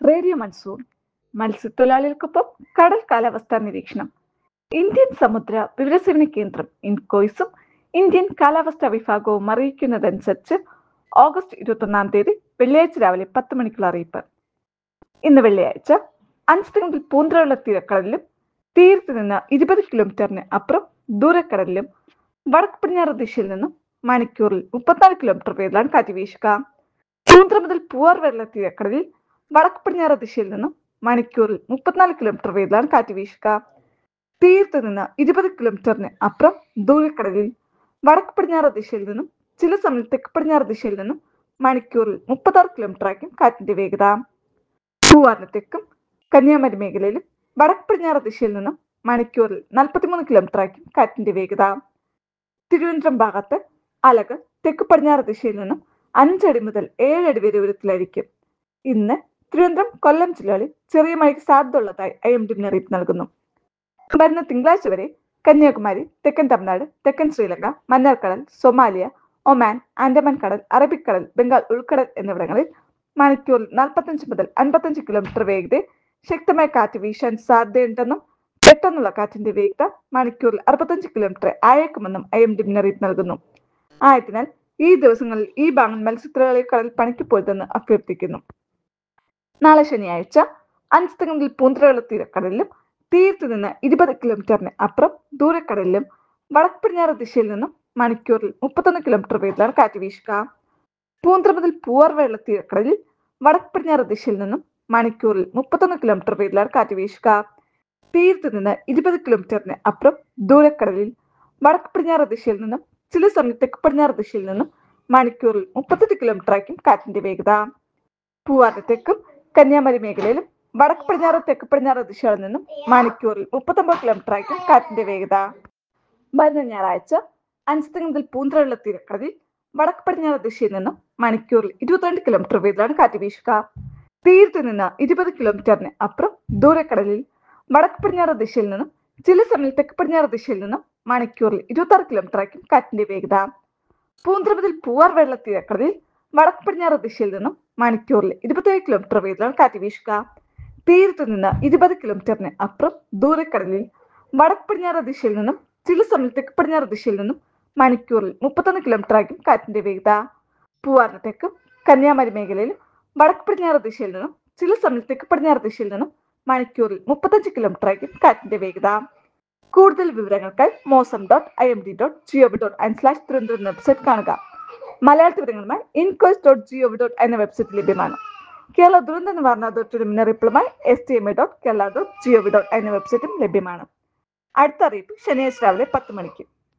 Radio monsoon മത്സ്യത്തൊഴിലാളികൾക്കൊപ്പം കടൽ കാലാവസ്ഥാ നിരീക്ഷണം. ഇന്ത്യൻ സമുദ്ര വിവരസേവന കേന്ദ്രം ഇൻകോയ്സും ഇന്ത്യൻ കാലാവസ്ഥാ വിഭാഗവും അറിയിക്കുന്നതനുസരിച്ച് ഓഗസ്റ്റ് 21 വെള്ളിയാഴ്ച രാവിലെ 10 മണിക്കുള്ള അറിയിപ്പ്. ഇന്ന് വെള്ളിയാഴ്ച അഞ്ചുതെങ്ങിൽ പൂന്തറയുള്ള തീരക്കടലിലും തീരത്ത് നിന്ന് 20 കിലോമീറ്ററിന് അപ്പുറം ദൂരക്കടലിലും വടക്ക് പടിഞ്ഞാറ് ദിശയിൽ നിന്നും മണിക്കൂറിൽ 34 കിലോമീറ്റർ വേഗത്തിലാണ് കാറ്റ് വീശുക. പൂന്തറ മുതൽ പൂവാർ വരെയുള്ള തീരക്കടലിൽ വടക്ക് പടിഞ്ഞാറ് ദിശയിൽ നിന്നും മണിക്കൂറിൽ 34 കിലോമീറ്റർ വേഗത്തിലാണ് കാറ്റ് വീശുക. തീരത്ത് നിന്ന് 20 കിലോമീറ്ററിന് അപ്പുറം ദൂരക്കടലിൽ വടക്ക് പടിഞ്ഞാറ് ദിശയിൽ നിന്നും ചില സമയം തെക്ക് പടിഞ്ഞാറ് ദിശയിൽ നിന്നും മണിക്കൂറിൽ 36 കിലോമീറ്റർ ആയിരിക്കും കാറ്റിന്റെ വേഗത. പൂവാറിന് തെക്കും കന്യാകുമാരി മേഖലയിലും വടക്ക് പടിഞ്ഞാറ് ദിശയിൽ നിന്നും മണിക്കൂറിൽ 43 കിലോമീറ്റർ ആയിരിക്കും കാറ്റിന്റെ വേഗത. തിരുവനന്തപുരം ഭാഗത്ത് അലകൾ തെക്ക് പടിഞ്ഞാറ് ദിശയിൽ നിന്നും 5 അടി മുതൽ 7 അടി വരെ ഉയരത്തിലായിരിക്കും. ഇന്ന് തിരുവനന്തപുരം, കൊല്ലം ജില്ലകളിൽ ചെറിയ മഴയ്ക്ക് സാധ്യത ഉള്ളതായി IMD മുന്നറിയിപ്പ് നൽകുന്നു. വരുന്ന തിങ്കളാഴ്ച വരെ കന്യാകുമാരി, തെക്കൻ തമിഴ്നാട്, തെക്കൻ ശ്രീലങ്ക, മന്നാർക്കടൽ, സൊമാലിയ, ഒമാൻ, ആൻഡമാൻ കടൽ, അറബിക്കടൽ, ബംഗാൾ ഉൾക്കടൽ എന്നിവിടങ്ങളിൽ മണിക്കൂറിൽ 45 മുതൽ 55 കിലോമീറ്റർ വേഗതയിൽ ശക്തമായ കാറ്റ് വീശാൻ സാധ്യതയുണ്ടെന്നും പെട്ടെന്നുള്ള കാറ്റിന്റെ വേഗത മണിക്കൂറിൽ 65 കിലോമീറ്റർ ആയേക്കുമെന്നും IMD മുന്നറിയിപ്പ് നൽകുന്നു. ആയതിനാൽ ഈ ദിവസങ്ങളിൽ ഈ ഭാഗങ്ങൾ മത്സ്യത്തൊഴിലാളികൾ കടൽ പണിക്ക് പോയതെന്ന് അഭ്യർത്ഥിക്കുന്നു. നാളെ ശനിയാഴ്ച അഞ്ചുതെങ്ങിൽ പൂന്തറയുള്ള തീരക്കടലിലും തീരത്ത് നിന്ന് 20 കിലോമീറ്ററിന് അപ്പുറം ദൂരക്കടലിലും വടക്ക് പടിഞ്ഞാറ് ദിശയിൽ നിന്നും മണിക്കൂറിൽ 31 കിലോമീറ്റർ വേഗത്തിലാണ് കാറ്റ് വീശുക. പൂന്തറ മുതൽ പൂവാർ വരെയുള്ള തീരക്കടലിൽ വടക്ക് പടിഞ്ഞാറ് ദിശയിൽ നിന്നും മണിക്കൂറിൽ 31 കിലോമീറ്റർ വേഗത്തിലാണ് കാറ്റ് വീശുക. തീരത്ത് നിന്ന് 20 കിലോമീറ്ററിന് അപ്പുറം ദൂരക്കടലിൽ വടക്ക് പടിഞ്ഞാറ് ദിശയിൽ നിന്നും ചില സമയം തെക്ക് പടിഞ്ഞാറ് ദിശയിൽ നിന്നും മണിക്കൂറിൽ 38 കിലോമീറ്റർ ആയിരിക്കും കാറ്റിന്റെ വേഗത. പൂവാറിന് തെക്കും കന്യാകുമാരി മേഖലയിലും വടക്ക് പടിഞ്ഞാറ് തെക്ക് പടിഞ്ഞാറ് ദിശകളിൽ നിന്നും മണിക്കൂറിൽ 39 കിലോമീറ്റർ ആയിരിക്കും കാറ്റിന്റെ വേഗത. വരുന്ന ഞായറാഴ്ച അഞ്ചുതെങ്ങിൽ പൂന്തറയുള്ള തീരക്കടലിൽ വടക്ക് പടിഞ്ഞാറ് ദിശയിൽ നിന്നും മണിക്കൂറിൽ 22 കിലോമീറ്റർ വേഗത്തിലാണ് കാറ്റ് വീശുക. തീരത്ത് നിന്ന് 20 കിലോമീറ്ററിന് അപ്പുറം ദൂരക്കടലിൽ വടക്ക് പടിഞ്ഞാറ് ദിശയിൽ നിന്നും ചില സമയം തെക്ക് പടിഞ്ഞാറ് ദിശയിൽ നിന്നും മണിക്കൂറിൽ 26 കിലോമീറ്റർ ആയിരിക്കും കാറ്റിന്റെ വേഗത. പൂന്തറ മുതൽ പൂവാർ വരെയുള്ള തീരക്കടലിൽ വടക്ക് പടിഞ്ഞാറ് ദിശയിൽ നിന്നും മണിക്കൂറിൽ 27 കിലോമീറ്റർ വേഗത്തിലാണ് കാറ്റ് വീശുക. തീരത്ത് നിന്ന് 20 കിലോമീറ്ററിന് അപ്പുറം ദൂരക്കടലിൽ വടക്ക് പടിഞ്ഞാറ് ദിശയിൽ നിന്നും ചില സമയം തെക്ക് പടിഞ്ഞാറ് ദിശയിൽ നിന്നും മണിക്കൂറിൽ 31 കിലോമീറ്റർ ആയിരിക്കും കാറ്റിന്റെ വേഗത. പൂവാറിന് തെക്കും കന്യാകുമാരി മേഖലയിലും വടക്ക് പടിഞ്ഞാറ് ദിശയിൽ നിന്നും ചില സമയം തെക്ക് പടിഞ്ഞാറ് ദിശയിൽ നിന്നും മണിക്കൂറിൽ 35 കിലോമീറ്റർ ആയിരിക്കും കാറ്റിന്റെ വേഗത. കൂടുതൽ വിവരങ്ങൾക്കായി mosam.imd.gov.in/തിരുവനന്തപുരം വെബ്സൈറ്റ് കാണുക. മലയാള വിവരങ്ങളുമായി incois.gov.in എന്ന വെബ്സൈറ്റ് ലഭ്യമാണ്. കേരള ദുരന്ത നിവാരണ അതോറിറ്റിയുടെ മുന്നറിയിപ്പുകളുമായി stma.kerala.gov.in എന്ന വെബ്സൈറ്റും ലഭ്യമാണ്. അടുത്ത അറിയിപ്പ് ശനിയാഴ്ച രാവിലെ 10 മണിക്ക്.